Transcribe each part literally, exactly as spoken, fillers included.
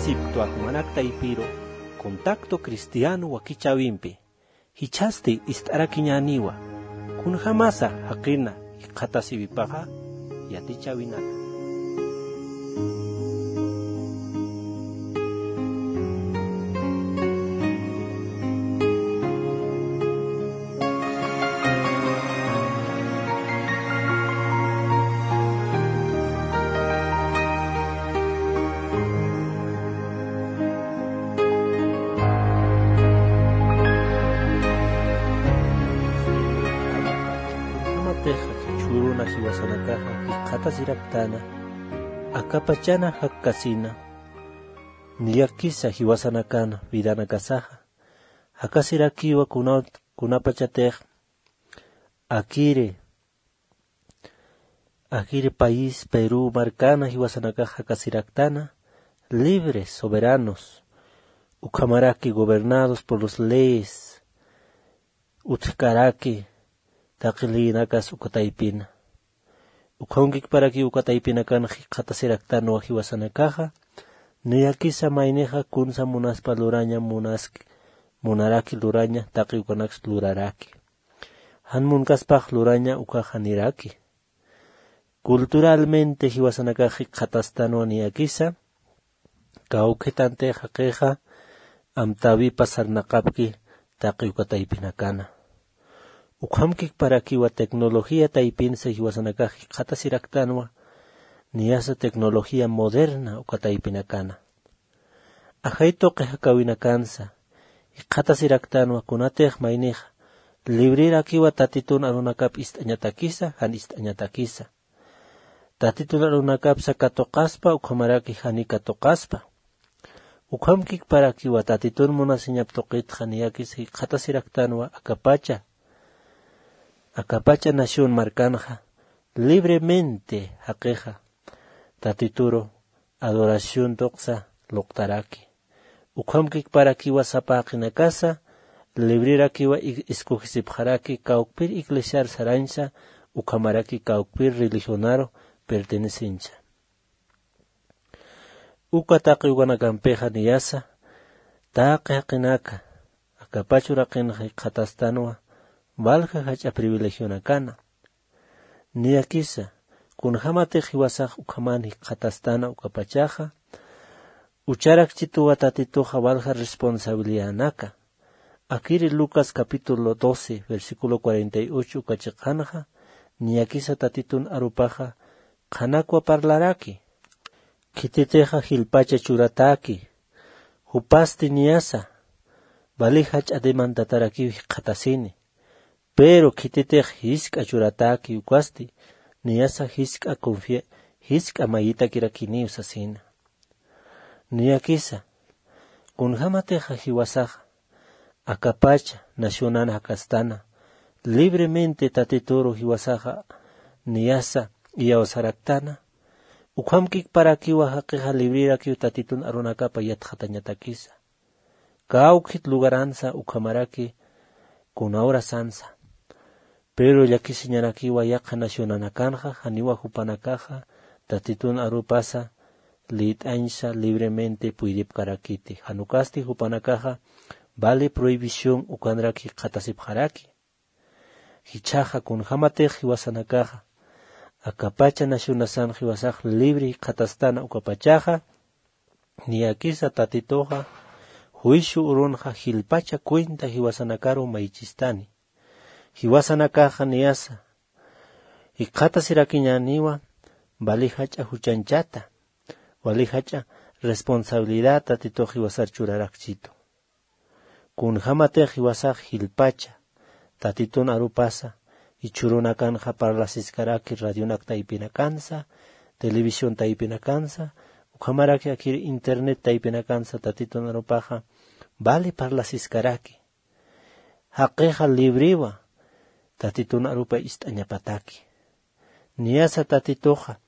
Egipto akumanakta ipiro contacto cristiano wakichawimpi hichasti istarakiñaniwa kun jamasa haqina iqhatasibipaqa yatichawinaka. Churuna hiwasanakaja hiqhatasiraktana akapachana hakkasina niyakisa hiwasanakana vidanakasaja hakasirakiwa kuna kunapachatej akire akire país Perú marcana hiwasanakaja hakasiraktana libres soberanos ukamaraki gobernados por los leyes utkaraki taqilinakas ukataipina ukhongik para ki ukataipinakan hiqhatasiraktana hiwasanakaja niyakisa mayneja kunsa munaspa luraña munas munaraki luraña taqi ukanax luraraki hanmunkaspaj luraña ukajaniraki culturalmente hiwasanakaja hiqhatastana niyakisa kawketante haqeja amtavi pasarnaqapki taqi ukataipinakana ukhamkik para kiwa tecnología taipinsa hiwasanakaja hiqhatasiraktana niyasa tecnología moderna ukataipinakana ajaytoqe hakawinakansa hiqhatasiraktana kunatej maynej librera kiwa tatitun arunakap ist'añatakisa han ist'añatakisa tatitun arunakap sakatoqaspa ukhamaraki hani katoqaspa ukhamkik para kiwa tatitun munasiñaptoqitqa niyakis hiqhatasiraktana akapacha Akapacha nación marcanja libremente hakeja tatituro adoración toxa loktaraki ukhamkik para kiwa sapaqina casa librera kiwa escogisipjaraki kaukpir iglesiar sarancha ukamaraki kaukpir religionaro pertenecincha ukataqi ukanakampeja niyasa taqi haqinaka akapachura qinja hiqhatastanwa valja hacha privilegionakana niyakisa kunhamate hiwasaj ukhamani hiqhatastana ukapachaja ucharak chituwa tatituja valja responsabilidadnaka akiri Lucas capítulo doce versículo cuarenta y ocho ukachiqanja niyakisa tatitun arupaja qhanakwa parlaraki kititeja hilpacha churataki hupasti niyasa valihach ademantataraki hiqhatasini pero kititej hiska churataki ukwasti niyasa hiska confia hiska mayita kirakini usasina niyakisa kunhamateja hiwasaja akapacha nacional hakastana libremente tatitoro hiwasaja niyasa iyaosaraktana ukhamkik para kiwa haqiqa librera kiw tatitun arunakapa yatqhatañatakisa kaukit lugaransa ukhamaraki kunawra sansa pero llakisiñarakiwa yaqa nacionanakanja haniwa hupanakaja tatitun arupasa lit'añsa libremente puydipkarakiti hanukasti hupanakaja vale prohibición ukanraki qhatasipjaraki hichaja kunhamatej hiwasanakaja akapacha nacionasan hiwasaj libre qhatastana ukapachaja niyakisa tatitoja juicio urunja hilpacha cuenta hiwasanakaro maychistani hiwasanakaja niyasa hiqhatasirakiñaniwa vali hacha huchanchata vali hacha responsabilidad tatito hiwasar churarakchito kunhamatej hiwasaj hilpacha tatitun arupasa ichurunakanja parlasiskaraki radionak taipinakansa televisión taipinakansa ukhamaraki akiri internet taipinakansa tatitun arupaja vale parlasiskaraki haqiqa libriwa tatitun arupa ist'añapataki niyasa tatitoja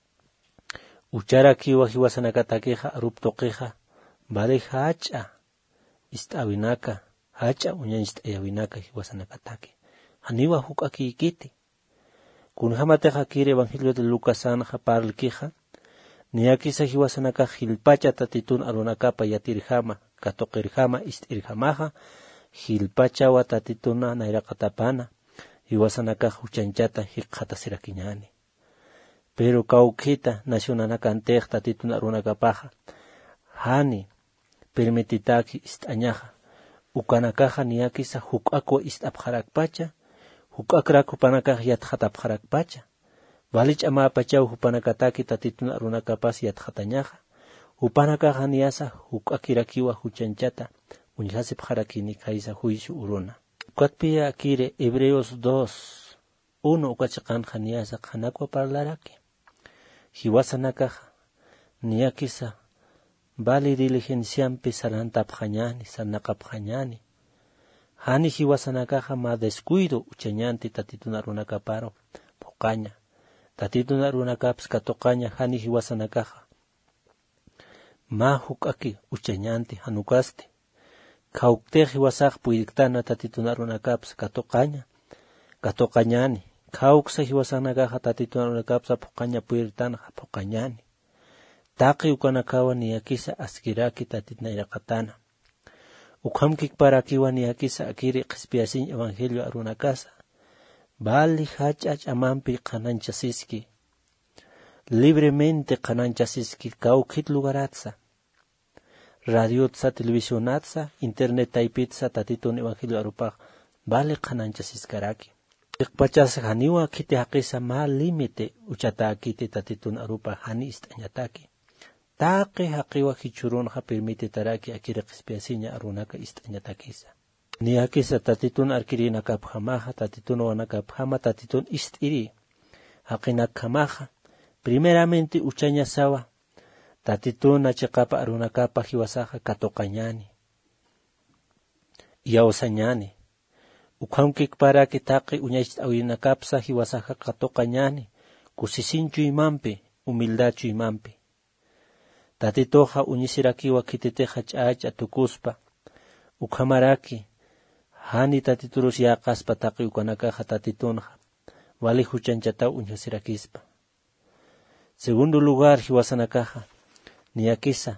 ucharakiwa hiwasanakatakiqa aruptoqiqa vale hacha ist'awinaka hacha uña ist'ayawinaka hiwasanakataki haniwa huk'aki ikiti kunhamateja kiri evangelio de Lucas anja parlkija Niyakisa hiwasanaka hilpacha tatitun arunakapa yatirjama, katoqirjama, istirjamaja, hilpachawa tatituna nairakatapana, hiwasanaka huchanchata hiqhatasirakiñani. Pero kaukita nacionanakanteq tatitun arunakapaja, hani permititaki ist'añaja, ukanakaja niyakisa huk'akwa ist'apjarakpacha, huk'akrakupanakaj yatjatapjarakpacha, Valich ama pachaw hupanakataki tatitun arunakapas yatjatañaja, hupanakaja niyasa huk'akirakiwa huchanchata, uñasip jarakini kaisa juicio uruna. Ukatpia akire Hebreos dos, uno ukachaqanja niyasa qhanakwa parlaraki. Hiwasanakaja, niyakisa, vali diligenciampi sarantapjañani, sarnaqapjañani. Hani hiwasanakaja ma descuido uchañanti tatitun arunakaparo, puqaña. Tatitun arunakapas katoqaña hani hiwasanakaja. Ma huk'aki uchañanti hanukasti. Kaukte hiwasaq puyiktana tatitun arunakapas katoqaña. Katoqañani. Kauksa hiwasanakaja tatitun arunakapas puqaña puyirtana puqañani. Taqi ukanakawa niyakisa askiraki tatitna irakatana. Ukhamkik parakiwa niyakisa akiri qispiasin evangelio arunakasa. Vali hachach amampi qananchasiski. Libremente qananchasiski kaukit lugaratsa. Radiotsa, televisionatsa, internet taipitsa tatitun evangelio arupaq. Vali qananchasiskaraki. Iqpachas haniwa kiti haqisa ma límite uchata akiti tatitun arupaq hani ist'añataki. Taqi haqiwa hichurunqa permite taraki akiri qispiasiña arunaka ist'añatakisa. Niyakisa tatitun arkirinakapjamaja, tatitun wanakapjama, tatitun istiri. Haqinakamaja, primeramente uchaña sawa, tatitun nachikapa arunakapa hiwasaja katoqañani. Yawsañani. Ukhamkik paraki taqi uñaychit awinakapsa hiwasaja katoqañani, kusisinchu imampi, humildachu imampi. Tatitoja uñisirakiwa kititeja ch'acha tukuspa, ukhamaraki, hani tatiturus yaqaspa taqi ukanakaja tatitunja, vali huchanchata uñasirakispa. Segundo lugar, hiwasanakaja, niyakisa,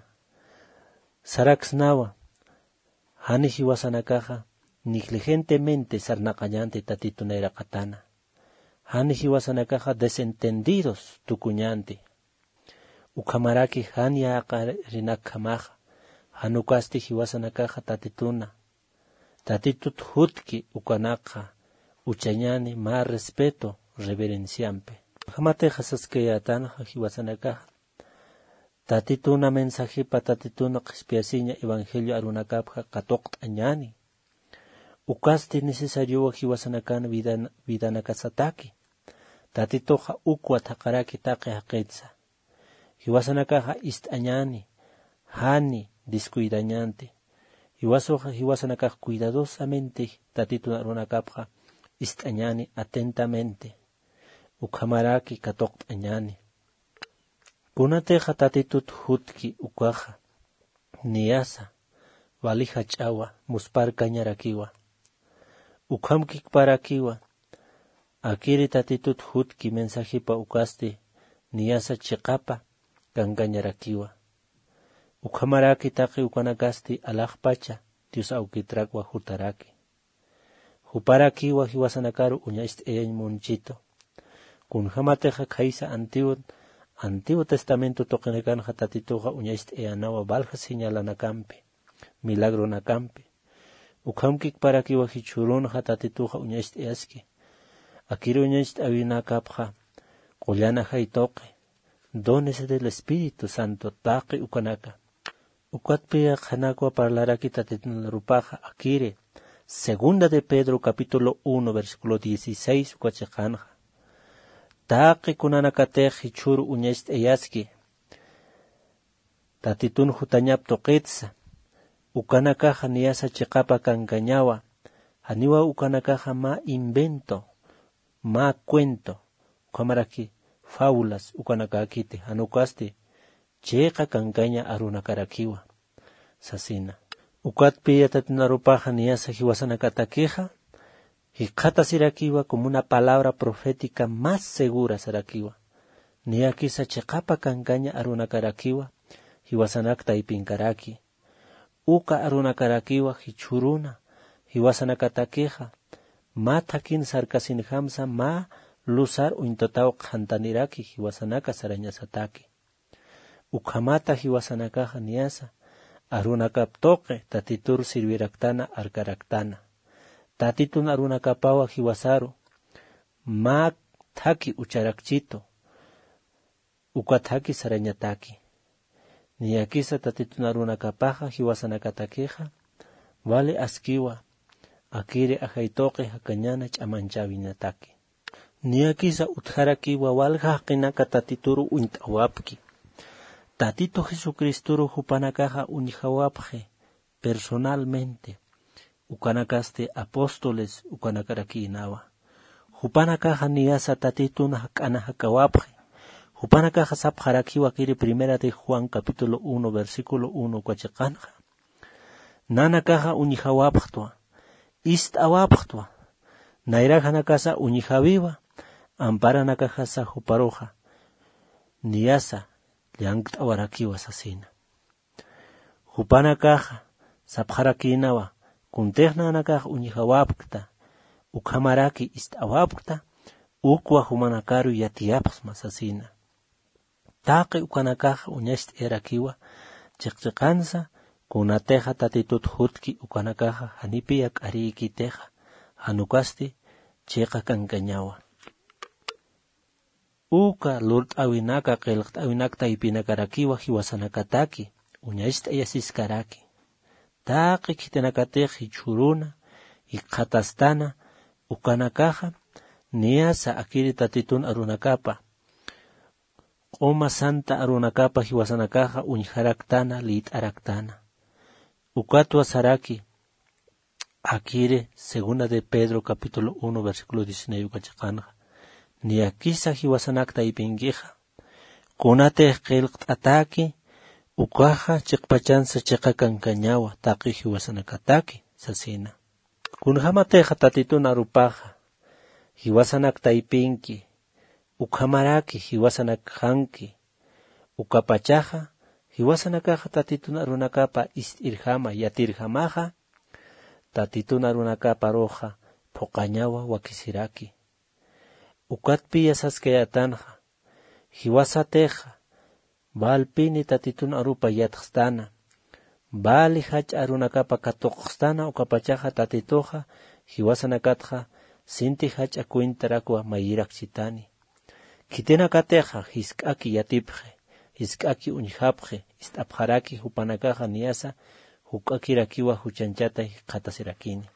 saraksnawa, hani hiwasanakaja, negligentemente sarnaqañante tatitunairakatana. Hani hiwasanakaja desentendidos tukuñanti. Ukhamaraki hani aqarinakamaja, hanukasti hiwasanakaja tatituna. Tatitut hutki ukanaka, uchañani ma respeto reverenciampe. Hamateja saskayatanja hiwasanakaja. Tatituna mensajipa tatituna qispiasiña evangelio arunakapja katoqt'añani. Ukasti necesario hiwasanakana vidana, vidanakasataki. Tatitoja ukwa taqaraki taqi haqetsa. Hiwasanakaja ist'añani, hani descuidañante. Hiwasoja hiwasanakaja cuidadosamente tatitun arunakapja ist'añani atentamente. Ukhamaraki katoqt'añani. Kunateja tatitut hutki ukaja, niyasa, valija ch'awa, musparka ñarakiwa. Ukhamkik parakiwa, akiri tatitut hutki mensajipa ukasti, niyasa chiqapa, kankañarakiwa. Ukhamaraki taqi ukanakasti alaqpacha, Dios aukitrakwa hutaraki. Huparakiwa hiwasanakaru uña ist'eyañ munchito. Kunhamateja kaisa antiguo, Antiguo Testamento toqinekanja tatituja uña ist'eyanawa valja señalanakampi, milagro nakampi. Ukhamkik parakiwa hichurunja tatituja uña ist'eyaski. Akiri uña ist'awinakapja, qullana haytoqi, dones del Espíritu Santo taqi ukanaka. Ukatpia qhanakwa parlaraki tatitunarupaja akire, Segunda de Pedro capítulo uno versículo dieciséis ukachiqanja. Taqi kunanakatej hichuru uña ist'eyaski. Tatitun hutañap toqitsa. Ukanakaja niyasa chiqapa kankañawa. Haniwa ukanakaja ma invento, ma cuento. Ukamaraki fábulas ukanakakite. Hanukasti chiqa kankaña arunakarakiwa. Sasina. Ukatpiya tatinarupaja niyasa hiwasanakatakija. Hiqhata sirakiwa como una palabra profética más segura sarakiwa. niyakisa chiqapa kankaña arunakarakiwa hiwasanakta ipinkaraki uka arunakarakiwa hichuruna hiwasanakatakeja ma takin sarkasin hamsa ma lusar uintotao qhantaniraki hiwasanaka sarañasataki ukamata hiwasanakaja niyasa arunakaptoqe tatitur sirviraktana arkaraktana tatitun arunakapawa hiwasaru ma thaki ucharakchito ukathaki sarañataki niyakisa tatitun arunakapaja hiwasanakatakeja vale askiwa akire ajaitoqe hakañana ch'amanchawinataki niyakisa utjaraki wawalja qinaka tatituru uint'awapki tatito Jesucristuru hupanakaja unijawapje personalmente ukanakaste apóstoles ukanakaraki inawa hupanakaja niyasa tatituna hak'ana hakawapje hupanakaja sapjarakiwa kiri primera de Juan capítulo uno versículo uno kwachiqanja nanakaja unijawapjtua ist'awapjtua nairajanakasa unijaviwa amparanakaja sa huparoja niyasa llank't'awarakiwa sasina hupanakaja sapjarakinawa kuntejnanakaja unijawapkta ukhamaraki ist'awapkta ukwa humanakaru yatiyapsma sasina taqi ukanakaja uñasht'erakiwa chiqchiqansa kunateja tatitut hutki ukanakaja hanipi yak'arikiteja hanukasti chiqa kankañawa uka lurt'awinaka qillqt'awinakta ipinakarakiwa hiwasanakataki uñasht'ayasiskaraki taqi kitinakateq hichuruna hiqhatastana ukanakaja niyasa akiri tatitun arunakapa q'uma santa arunakapa hiwasanakaja uñjaraktana lit'araktana ukatwa saraki akire segunda de Pedro capítulo uno versículo diecinueve ukachiqanja niyakisa hiwasanakta ipinkiqa kunatej qillqt'ataki ukaja chiqpachansa chiqa kankañawa taqi hiwasanakataki sasina kunjamateja tatituna rupaja hiwasanakta ipinki ukhamaraki hiwasanakjanki ukapachaja hiwasanakaja tatituna runakapa ist'irjama yatirjamaja tatituna runakapa roja phoqañawa wakisiraki ukatpi yasaskayatanja hiwasateja valpini tatituna arupa yatqstana vali hach'a runakapa katoqstana ukapachaja tatitoja hiwasanakatja sinti hach'a kuintarakwa mayirakchitani kitinakateja hisk'aki yatipje hisk'aki uñjapje ist'apjaraki hupanakaja niyasa huk'akirakiwa huchanchata qhatasirakini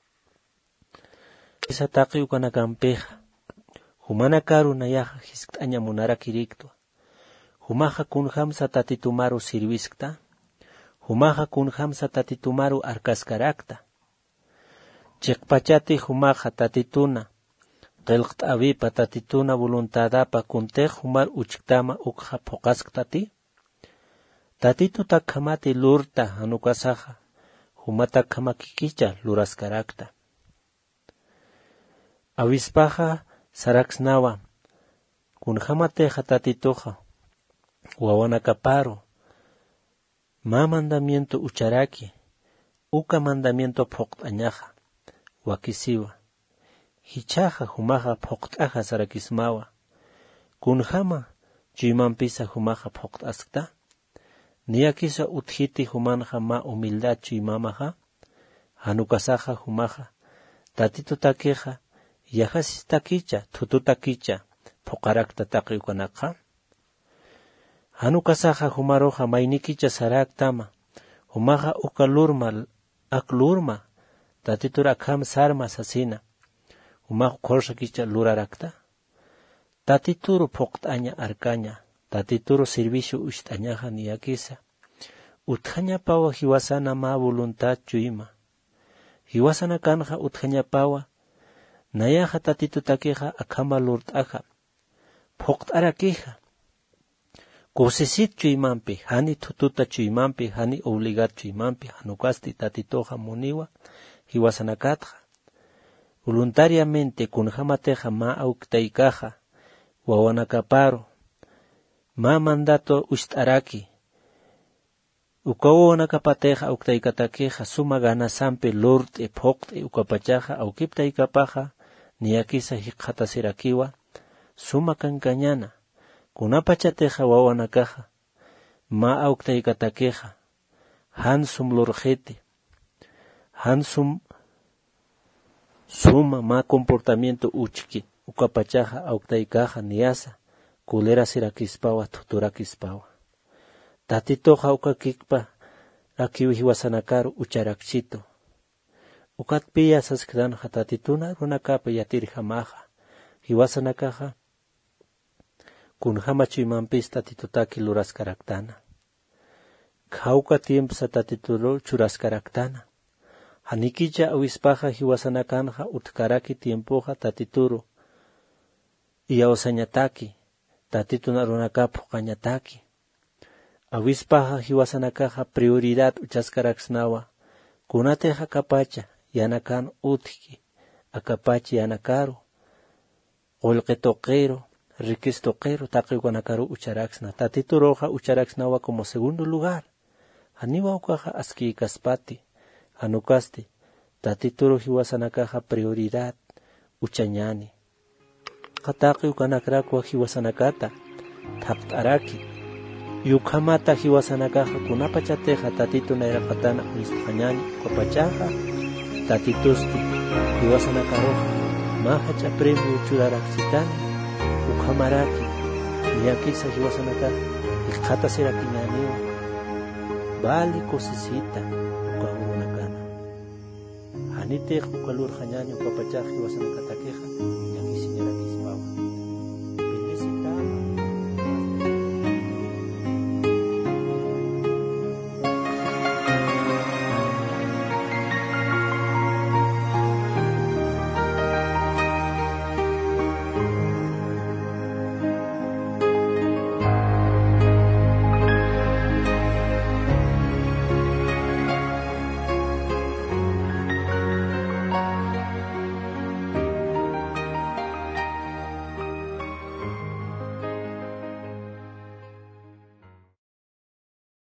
esa taqi ukanakampeja humanakaru nayaja hisk'aña munarakiriktwa humaja kunjamsa tatitumaru sirviskta humaja kunjamsa tatitumaru arkaskarakta chiqpachati humaja tatituna qillqt'avipa tatituna voluntadapa kuntej humar uchiktama ukja phoqasktati tatitu takhamati lurta hanukasaja humata khamakikicha luraskarakta avispaja saraksnawa kunjamateja tatitoja wawanakaparo ma mandamiento ucharaki uka mandamiento phoqt'añaja wakisiwa hichaja humaja phoqt'aja sarakismawa kunjama chuymanpisa humaja phoqt'askta niyakisa utjiti humanja ma humildad chuymamaja hanukasaja humaja tatito takeja yajasis takicha thutu takicha phoqarakta taqi ukanaqa hanukasaja humaroja maynikicha saraktama humaja uka lurma aklurma tatitur akham sarma sasina humaj qorshakicha lurarakta tatituru phoqt'aña arkaña tatituru servicio usht'añaja niyakisa utjañapawa hiwasana ma voluntad chuyma hiwasana kanja utjañapawa nayaja tatitu takeja akhama lurt'aja phoqt'arakija kusisit chuymampi hani thututa chuymampi hani obligad chuymampi hanukasti tatitoja muniwa hiwasanakatja voluntariamente kunjamateja ma auktaikaja wawanakaparo ma mandato ustaraki ukawana kapateja uktaikatakeja suma gana sampe lord e pokt e ukapachaja aukipta ikapaja niakisa hiqhatasirakiwa suma kankañana kunapachateja wawanakaja ma auktaikatakeja hansum lorjete hansum suma ma comportamiento uchki ukapachaja auktaikaja niasa kulera sirakispawa tuturakispawa tatitoja ukakikpa rakiwi hiwasanakaru ucharakchito ukatpiya saskdanja tatituna runakapa yatirjamaja hiwasanakaja kunjamachimampis tatitutaki luraskaraktana kauka tiempsa tatituro churaskaraktana hanikicha awispaja hiwasanakanja utkaraki tiempoja tatituro iyaosañataki tatituna runakapu qañataki awispaja hiwasanakaja prioridad uchaskaraksnawa kunateja kapacha yanakan utki akapachi yanakaru golqetoqero riquistoqero taqiwanakaru ucharaksna tatituroja ucharaksnawa como segundo lugar haniwa ukaja aski kaspati hanukasti tatituro hiwasanakaja prioridad uchañani qataqi ukanakrakwa hiwasanakata thaptaraki yukhamata hiwasanakaja kunapachateja tatito nairapatana uistqañani ukapachaja tatitusti hiwasanakaroja mahacha premio churaraksitani ukhamaraki niyakisa hiwasanakaja iqhatasirakiñaniwa vale cosisita ukahuranakana hanitej ukalurqañani ukapachaja hiwasanakatakeja